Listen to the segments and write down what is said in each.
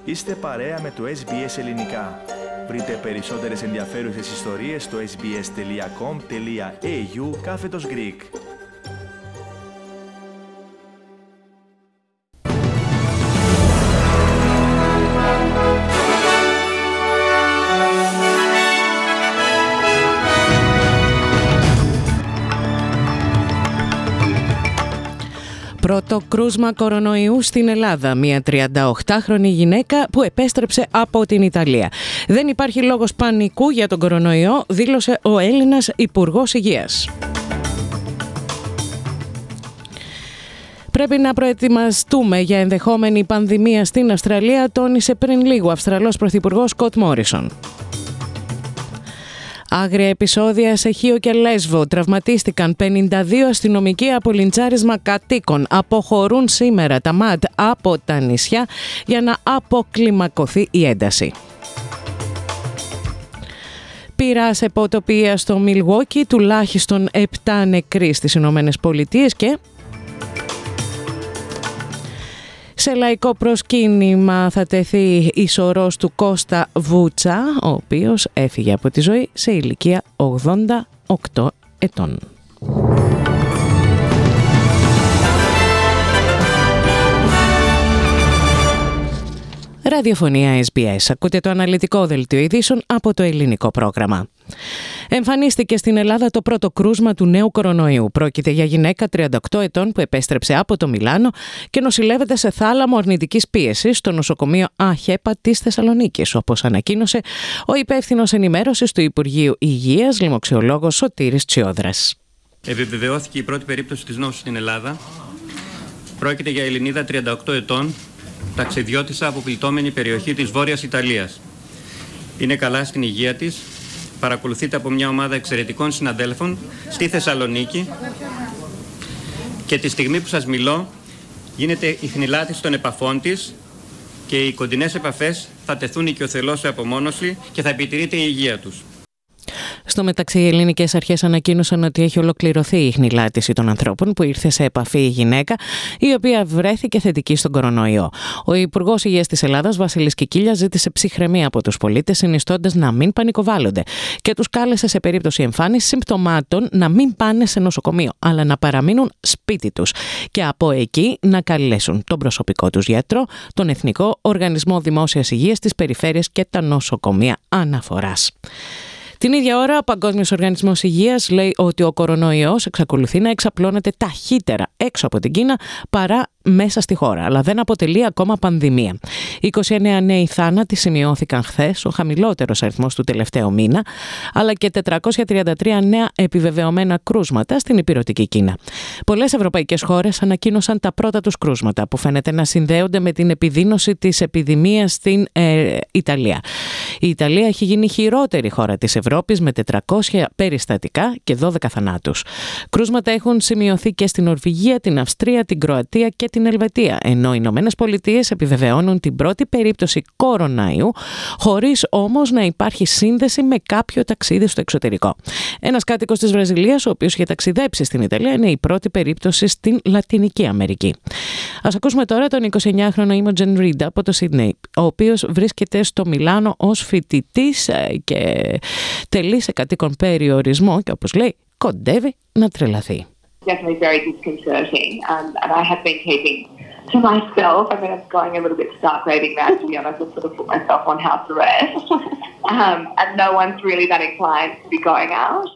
Είστε παρέα με το SBS Ελληνικά. Βρείτε περισσότερες ενδιαφέρουσες ιστορίες στο sbs.com.au/Greek. Πρώτο κρούσμα κορονοϊού στην Ελλάδα. Μια 38χρονη γυναίκα που επέστρεψε από την Ιταλία. Δεν υπάρχει λόγος πανικού για τον κορονοϊό, δήλωσε ο Έλληνας Υπουργός Υγείας. Πρέπει να προετοιμαστούμε για ενδεχόμενη πανδημία στην Αυστραλία, τόνισε πριν λίγο ο Αυστραλός Πρωθυπουργός Σκοτ Μόρισον. Άγρια επεισόδια σε Χίο και Λέσβο. Τραυματίστηκαν 52 αστυνομικοί από λιντσάρισμα κατοίκων. Αποχωρούν σήμερα τα ΜΑΤ από τα νησιά για να αποκλιμακωθεί η ένταση. Πυρά σε ποτοπία στο Μιλγουόκι, τουλάχιστον 7 νεκροί στις Ηνωμένες Πολιτείες και... Σε λαϊκό προσκύνημα θα τεθεί η σωρός του Κώστα Βούτσα, ο οποίος έφυγε από τη ζωή σε ηλικία 88 ετών. Ραδιοφωνία SBS. Ακούτε το αναλυτικό δελτίο ειδήσεων από το ελληνικό πρόγραμμα. Εμφανίστηκε στην Ελλάδα το πρώτο κρούσμα του νέου κορονοϊού. Πρόκειται για γυναίκα 38 ετών που επέστρεψε από το Μιλάνο και νοσηλεύεται σε θάλαμο αρνητικής πίεσης στο νοσοκομείο ΑΧΕΠΑ της Θεσσαλονίκης, όπως ανακοίνωσε ο υπεύθυνος ενημέρωσης του Υπουργείου Υγείας, λοιμοξιολόγος Σωτήρης Τσιόδρας. Επιβεβαιώθηκε η πρώτη περίπτωση της νόσου στην Ελλάδα. Πρόκειται για Ελληνίδα 38 ετών, ταξιδιώτησα από πληττόμενη περιοχή της Βόρειας Ιταλίας. Είναι καλά στην υγεία της, παρακολουθείται από μια ομάδα εξαιρετικών συναδέλφων στη Θεσσαλονίκη και τη στιγμή που σας μιλώ γίνεται η χνηλάτιση των επαφών της και οι κοντινές επαφές θα τεθούν οικειοθελώς σε απομόνωση και θα επιτηρείται η υγεία τους. Στο μεταξύ, οι ελληνικές αρχές ανακοίνωσαν ότι έχει ολοκληρωθεί η χνηλάτιση των ανθρώπων που ήρθε σε επαφή η γυναίκα, η οποία βρέθηκε θετική στον κορονοϊό. Ο Υπουργός Υγείας της Ελλάδας, Βασίλης Κικίλιας, ζήτησε ψυχραιμία από τους πολίτες, συνιστώντας να μην πανικοβάλλονται και τους κάλεσε σε περίπτωση εμφάνισης συμπτωμάτων να μην πάνε σε νοσοκομείο, αλλά να παραμείνουν σπίτι τους και από εκεί να καλέσουν τον προσωπικό τους γιατρό, τον Εθνικό Οργανισμό Δημόσιας Υγείας της Περιφέρειας και τα νοσοκομεία αναφοράς. Την ίδια ώρα, ο Παγκόσμιος Οργανισμός Υγείας λέει ότι ο κορονοϊός εξακολουθεί να εξαπλώνεται ταχύτερα έξω από την Κίνα παρά μέσα στη χώρα, αλλά δεν αποτελεί ακόμα πανδημία. 29 νέοι θάνατοι σημειώθηκαν χθες, ο χαμηλότερος αριθμός του τελευταίου μήνα, αλλά και 433 νέα επιβεβαιωμένα κρούσματα στην ηπειρωτική Κίνα. Πολλές ευρωπαϊκές χώρες ανακοίνωσαν τα πρώτα τους κρούσματα, που φαίνεται να συνδέονται με την επιδείνωση της επιδημίας στην Ιταλία. Η Ιταλία έχει γίνει η χειρότερη χώρα της Ευρώπης με 400 περιστατικά και 12 θανάτους. Κρούσματα έχουν σημειωθεί και στην Νορβηγία, την Αυστρία, την Κροατία και την Ελβετία, ενώ οι Ηνωμένες Πολιτείες επιβεβαιώνουν την πρώτη περίπτωση κοροναϊού, χωρίς όμως να υπάρχει σύνδεση με κάποιο ταξίδι στο εξωτερικό. Ένας κάτοικος της Βραζιλίας, ο οποίος είχε ταξιδέψει στην Ιταλία, είναι η πρώτη περίπτωση στην Λατινική Αμερική. Ας ακούσουμε τώρα τον 29χρονο Imogen Reed από το Σίδνεϊ, ο οποίος βρίσκεται στο Μιλάνο ως φοιτητής και τελεί σε κατοίκον περιορισμό και, όπως λέει, κοντεύει να τρελαθεί. Definitely very disconcerting, and I have been keeping to myself. I mean, I'm going a little bit stark raving mad, to be honest. I've sort of put myself on house arrest, and no one's really that inclined to be going out.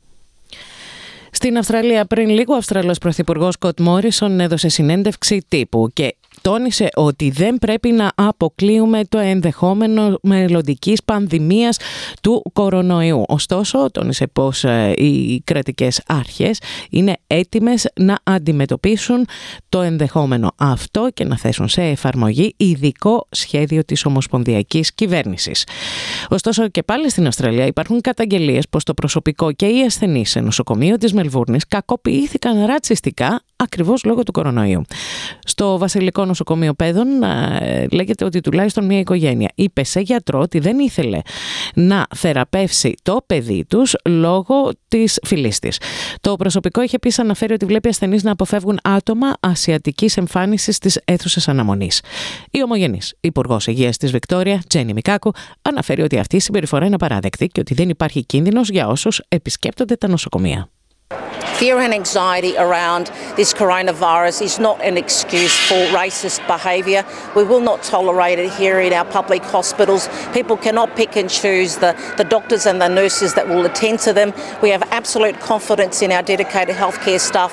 Στην Αυστραλία πριν λίγο, ο Αυστραλός Πρωθυπουργός Σκοτ Μόρισον έδωσε συνέντευξη τύπου και τόνισε ότι δεν πρέπει να αποκλείουμε το ενδεχόμενο μελλοντικής πανδημίας του κορονοϊού. Ωστόσο, τόνισε πως οι κρατικές αρχές είναι έτοιμες να αντιμετωπίσουν το ενδεχόμενο αυτό και να θέσουν σε εφαρμογή ειδικό σχέδιο της ομοσπονδιακής κυβέρνησης. Ωστόσο, και πάλι στην Αυστραλία υπάρχουν καταγγελίες πως το προσωπικό και οι ασθενείς σε νοσοκομείο της Μελβούρνης κακοποιήθηκαν ρατσιστικά ακριβώς λόγω του κορονοϊού. Στο Βασιλικό Νοσοκομείο νοσοκομείο παιδών λέγεται ότι τουλάχιστον μια οικογένεια είπε σε γιατρό ότι δεν ήθελε να θεραπεύσει το παιδί τους λόγω της φυλής της. Το προσωπικό είχε επίσης αναφέρει ότι βλέπει ασθενείς να αποφεύγουν άτομα ασιατικής εμφάνισης στις αίθουσες αναμονής. Η ομογενής Υπουργός Υγείας της Βικτόρια, Τζένι Μικάκου, αναφέρει ότι αυτή η συμπεριφορά είναι απαράδεκτη και ότι δεν υπάρχει κίνδυνος για όσους επισκέπτονται τα νοσοκομεία. Fear and anxiety around this coronavirus is not an excuse for racist behaviour. We will not tolerate it here in our public hospitals. People cannot pick and choose the doctors and the nurses that will attend to them. We have absolute confidence in our dedicated healthcare staff.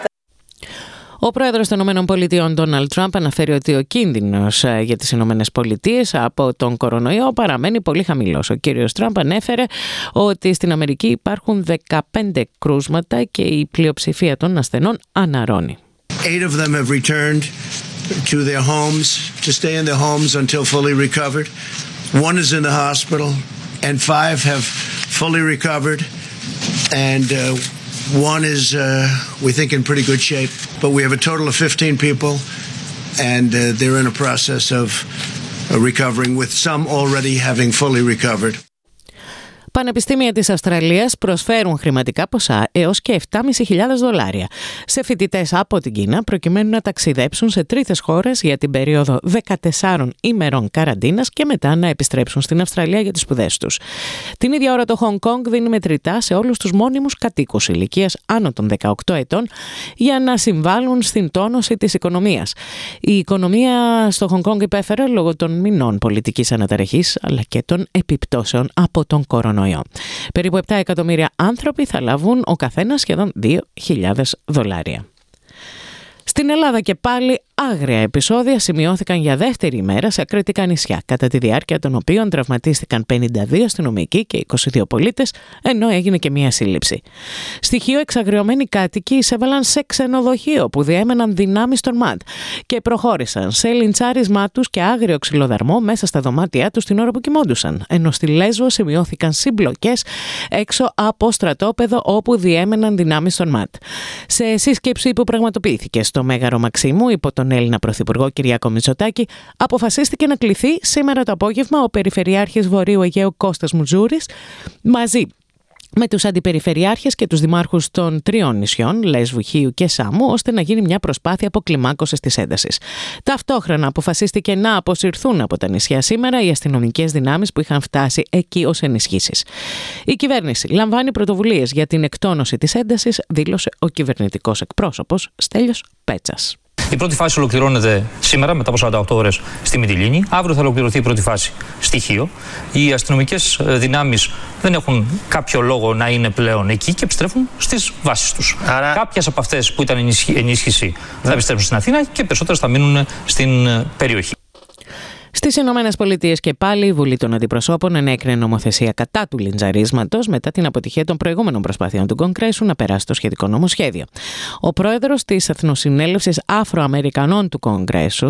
Ο πρόεδρος των ΗΠΑ, Ντόναλντ Τραμπ, αναφέρει ότι ο κίνδυνος για τις ΗΠΑ από τον κορονοϊό παραμένει πολύ χαμηλός. Ο κύριος Τραμπ ανέφερε ότι στην Αμερική υπάρχουν 15 κρούσματα και η πλειοψηφία των ασθενών αναρρώνει. 8 of them have returned to their homes to stay in their homes until fully recovered. 1 is in the hospital and 5 have fully recovered and 1 is, we think, in pretty good shape. But we have a total of 15 people, and they're in a process of recovering, with some already having fully recovered. Πανεπιστήμια της Αυστραλίας προσφέρουν χρηματικά ποσά έως και $7.500 σε φοιτητές από την Κίνα προκειμένου να ταξιδέψουν σε τρίτες χώρες για την περίοδο 14 ημερών καραντίνας και μετά να επιστρέψουν στην Αυστραλία για τις σπουδές τους. Την ίδια ώρα το Χονγκ Κονγκ δίνει μετρητά σε όλους τους μόνιμους κατοίκους ηλικίας άνω των 18 ετών για να συμβάλλουν στην τόνωση της οικονομίας. Η οικονομία στο Χονγκ Κονγκ υπέφερε λόγω των μηνών πολιτικής αναταραχής αλλά και των επιπτώσεων από τον κορονοϊό. Περίπου 7 εκατομμύρια άνθρωποι θα λάβουν ο καθένας σχεδόν $2.000. Στην Ελλάδα και πάλι άγρια επεισόδια σημειώθηκαν για δεύτερη ημέρα σε ακριτικά νησιά, κατά τη διάρκεια των οποίων τραυματίστηκαν 52 αστυνομικοί και 22 πολίτες, ενώ έγινε και μία σύλληψη. Στοιχείο: εξαγριωμένοι κάτοικοι εισέβαλαν σε ξενοδοχείο που διέμεναν δυνάμεις των ΜΑΤ και προχώρησαν σε λιντσάρισμά τους και άγριο ξυλοδαρμό μέσα στα δωμάτια τους την ώρα που κοιμόντουσαν, ενώ στη Λέσβο σημειώθηκαν συμπλοκές έξω από στρατόπεδο όπου διέμεναν δυνάμεις των ΜΑΤ. Σε σύσκεψη που πραγματοποιήθηκε στο Μέγαρο Μαξίμου υπό τον Έλληνα Πρωθυπουργό Κυριάκο Μητσοτάκη, αποφασίστηκε να κληθεί σήμερα το απόγευμα ο Περιφερειάρχης Βορείου Αιγαίου Κώστας Μουτζούρης μαζί με τους αντιπεριφερειάρχες και τους δημάρχους των 3 νησιών, Λέσβου, Χίου και Σάμου, ώστε να γίνει μια προσπάθεια αποκλιμάκωσης της έντασης. Ταυτόχρονα αποφασίστηκε να αποσυρθούν από τα νησιά σήμερα οι αστυνομικές δυνάμεις που είχαν φτάσει εκεί ως ενισχύσεις. Η κυβέρνηση λαμβάνει πρωτοβουλίες για την εκτόνωση της έντασης, δήλωσε ο κυβερνητικός εκπρόσωπος Στέλιος Πέτσας. Η πρώτη φάση ολοκληρώνεται σήμερα μετά από 48 ώρες στη Μυτιλήνη. Αύριο θα ολοκληρωθεί η πρώτη φάση στη Χίο. Οι αστυνομικές δυνάμεις δεν έχουν κάποιο λόγο να είναι πλέον εκεί και επιστρέφουν στις βάσεις τους. Άρα... Κάποιες από αυτές που ήταν ενίσχυση θα επιστρέψουν στην Αθήνα και περισσότερες θα μείνουν στην περιοχή. Στις Ηνωμένες Πολιτείες και πάλι η Βουλή των Αντιπροσώπων ενέκρινε νομοθεσία κατά του λιντζαρίσματος μετά την αποτυχία των προηγούμενων προσπαθειών του Κογκρέσου να περάσει το σχετικό νομοσχέδιο. Ο πρόεδρος της Εθνοσυνέλευσης Αφροαμερικανών του Κογκρέσου,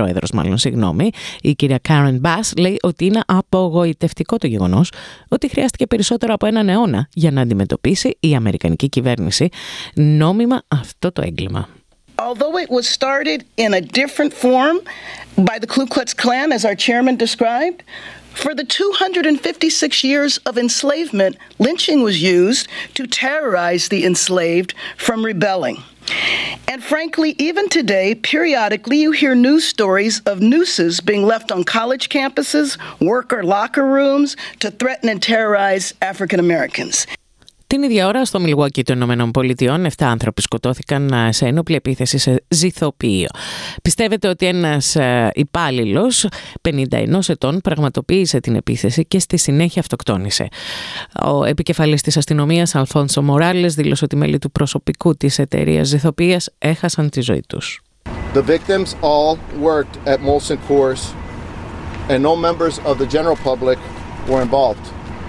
η κυρία Κάρεν Μπάς, λέει ότι είναι απογοητευτικό το γεγονός ότι χρειάστηκε περισσότερο από έναν αιώνα για να αντιμετωπίσει η αμερικανική κυβέρνηση νόμιμα αυτό το έγκλημα. Although it was started in a different form by the Ku Klux Klan, as our chairman described, for the 256 years of enslavement, lynching was used to terrorize the enslaved from rebelling. And frankly, even today, periodically you hear news stories of nooses being left on college campuses, worker locker rooms to threaten and terrorize African Americans. Την ίδια ώρα, στο Μιλγουόκι των Ηνωμένων Πολιτειών, 7 άνθρωποι σκοτώθηκαν σε ένοπλη επίθεση σε ζυθοποιείο. Πιστεύετε ότι ένας υπάλληλος 51 ετών πραγματοποίησε την επίθεση και στη συνέχεια αυτοκτόνησε. Ο επικεφαλής της αστυνομίας, Αλφόνσο Μοράλες, δήλωσε ότι μέλη του προσωπικού της εταιρείας ζυθοποιίας έχασαν τη ζωή τους. The victims all worked at Molson Coors and no members of the general public were involved.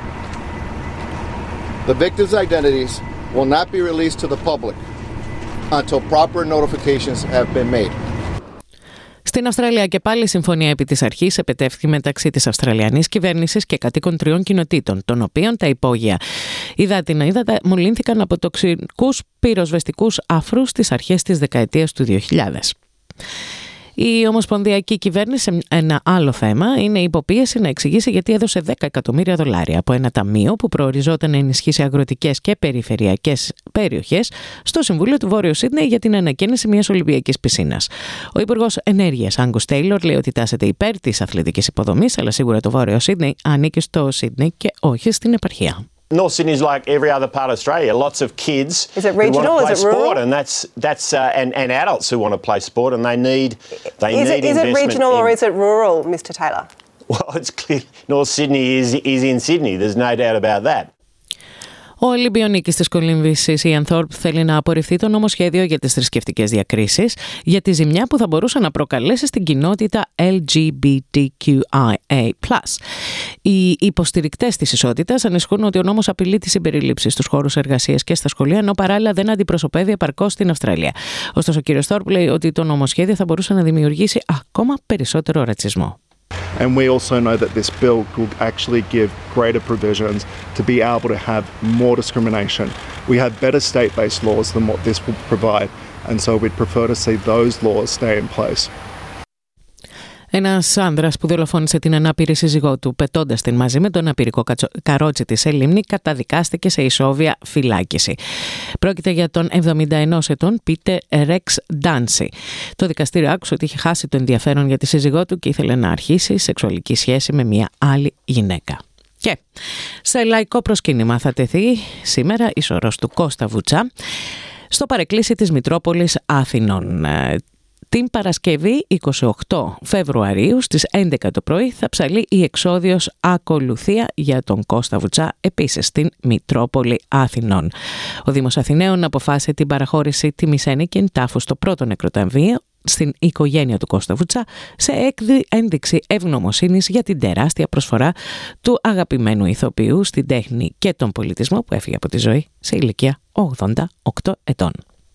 The victims' identities will not be released to the public until proper notifications have been made. Στην Αυστραλία και πάλι η συμφωνία επί της αρχής επετεύχθη μεταξύ της Αυστραλιανής κυβέρνησης και κατοίκων 3 κοινοτήτων, των οποίων τα υπόγεια υδάτινα ύδατα μολύνθηκαν από τοξικούς πυροσβεστικούς αφρούς στις αρχές της δεκαετίας του 2000. Η ομοσπονδιακή κυβέρνηση σε ένα άλλο θέμα είναι η υποπίεση να εξηγήσει γιατί έδωσε $10 εκατομμύρια από ένα ταμείο που προοριζόταν να ενισχύσει αγροτικές και περιφερειακές περιοχές στο Συμβούλιο του Βόρειου Σίδνεϊ για την ανακαίνιση μιας Ολυμπιακής πισίνας. Ο Υπουργός Ενέργειας Άγκους Τέιλορ λέει ότι τάσεται υπέρ της αθλητικής υποδομής, αλλά σίγουρα το Βόρειο Σίδνεϊ ανήκει στο Σίδνεϊ και όχι στην επαρχία. North Sydney is like every other part of Australia. Lots of kids who want to play sport, and that's and adults who want to play sport, and they need investment. Is it regional or is it rural, Mr. Taylor? Well, it's clear North Sydney is in Sydney. There's no doubt about that. Ο Ολυμπιονίκης της Κολύμβησης, Ιαν Θόρπ, θέλει να απορριφθεί το νομοσχέδιο για τις θρησκευτικές διακρίσεις για τη ζημιά που θα μπορούσε να προκαλέσει στην κοινότητα LGBTQIA+. Οι υποστηρικτές της ισότητας ανησυχούν ότι ο νόμος απειλεί τη συμπερίληψη στους χώρους εργασίας και στα σχολεία, ενώ παράλληλα δεν αντιπροσωπεύει επαρκώς στην Αυστραλία. Ωστόσο, ο κ. Θόρπ λέει ότι το νομοσχέδιο θα μπορούσε να δημιουργήσει ακόμα περισσότερο ρατσισμό. And we also know that this bill could actually give greater provisions to be able to have more discrimination. We have better state-based laws than what this will provide, and so we'd prefer to see those laws stay in place. Ένας άνδρας που δολοφόνησε την ανάπηρη σύζυγό του πετώντας την μαζί με τον απειρικό καρότσι της σε λίμνη καταδικάστηκε σε ισόβια φυλάκιση. Πρόκειται για τον 71 ετών Πίτερ Ρεξ Ντάνσι. Το δικαστήριο άκουσε ότι είχε χάσει το ενδιαφέρον για τη σύζυγό του και ήθελε να αρχίσει σεξουαλική σχέση με μια άλλη γυναίκα. Και σε λαϊκό προσκύνημα θα τεθεί σήμερα η σωρός του Κώστα Βουτσά στο παρεκκλήσι της Μητρόπολης Αθηνών. Την Παρασκευή 28 Φεβρουαρίου στις 11 το πρωί θα ψαλεί η εξόδιος ακολουθία για τον Κώστα Βουτσά επίσης στην Μητρόπολη Αθηνών. Ο Δήμος Αθηναίων αποφάσισε την παραχώρηση τιμής ένικην τάφου στο πρώτο νεκροταμείο στην οικογένεια του Κώστα Βουτσά σε ένδειξη ευγνωμοσύνης για την τεράστια προσφορά του αγαπημένου ηθοποιού στην τέχνη και τον πολιτισμό που έφυγε από τη ζωή σε ηλικία 88 ετών.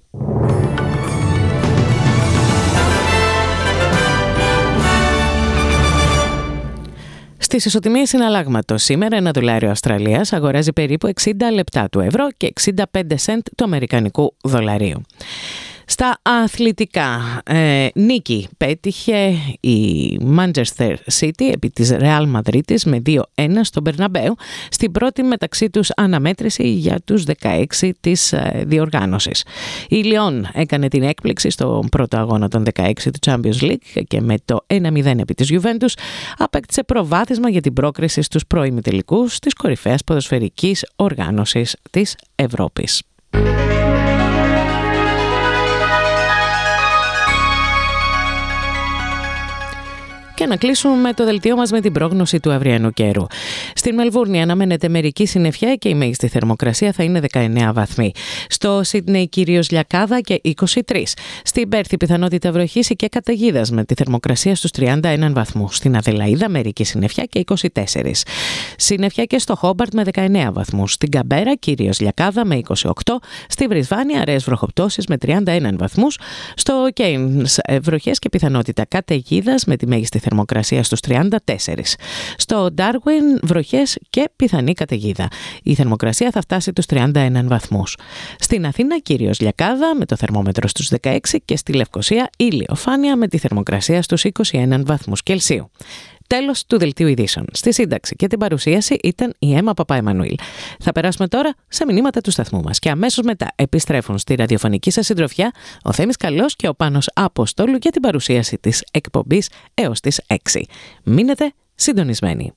Στις ισοτιμίες συναλλάγματος σήμερα ένα δολάριο Αυστραλίας αγοράζει περίπου 60 λεπτά του ευρώ και 65 σεντ του αμερικανικού δολαρίου. Στα αθλητικά, νίκη πέτυχε η Manchester City επί της Real Madrid με 2-1 στον Μπερναμπέου στην πρώτη μεταξύ τους αναμέτρηση για τους 16 της διοργάνωσης. Η Λιόν έκανε την έκπληξη στον πρώτο αγώνα των 16 του Champions League και με το 1-0 επί της Juventus απέκτησε προβάδισμα για την πρόκριση στους προημιτελικούς της κορυφαίας ποδοσφαιρικής οργάνωσης της Ευρώπης. Και να κλείσουμε το δελτίο μας με την πρόγνωση του αυριανού καιρού. Στην Μελβούρνη αναμένεται μερική συννεφιά και η μέγιστη θερμοκρασία θα είναι 19 βαθμοί. Στο Σίδνεϊ κυρίως λιακάδα και 23. Στην Πέρθη πιθανότητα βροχής και καταιγίδας με τη θερμοκρασία στους 31 βαθμούς. Στην Αδελαΐδα μερική συννεφιά και 24. Συννεφιά και στο Χόμπαρτ με 19 βαθμούς. Στην Καμπέρα κυρίως λιακάδα με 28. Στη Μπρισβάνη αραιές βροχοπτώσεις με 31 βαθμούς. Στο Κέινς βροχές και πιθανότητα καταιγίδας με τη μέγιστη θερμοκρασία στους 34. Στο Ντάρουιν βροχές και πιθανή καταιγίδα. Η θερμοκρασία θα φτάσει τους 31 βαθμούς. Στην Αθήνα κυρίως λιακάδα με το θερμόμετρο στους 16 και στη Λευκοσία ηλιοφάνεια με τη θερμοκρασία στους 21 βαθμούς Κελσίου. Τέλος του δελτίου ειδήσεων. Στη σύνταξη και την παρουσίαση ήταν η Έμα Παπαεμμανουήλ. Θα περάσουμε τώρα σε μηνύματα του σταθμού μας και αμέσως μετά επιστρέφουν στη ραδιοφωνική σας συντροφιά ο Θέμης Καλός και ο Πάνος Αποστόλου για την παρουσίαση της εκπομπής έως τις 6. Μείνετε συντονισμένοι.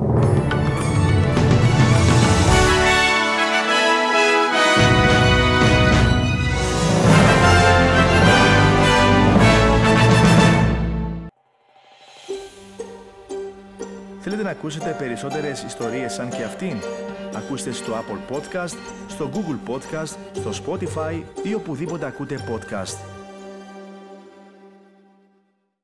Θέλετε να ακούσετε περισσότερες ιστορίες σαν και αυτήν? Ακούστε στο Apple Podcast, στο Google Podcast, στο Spotify ή οπουδήποτε ακούτε podcast.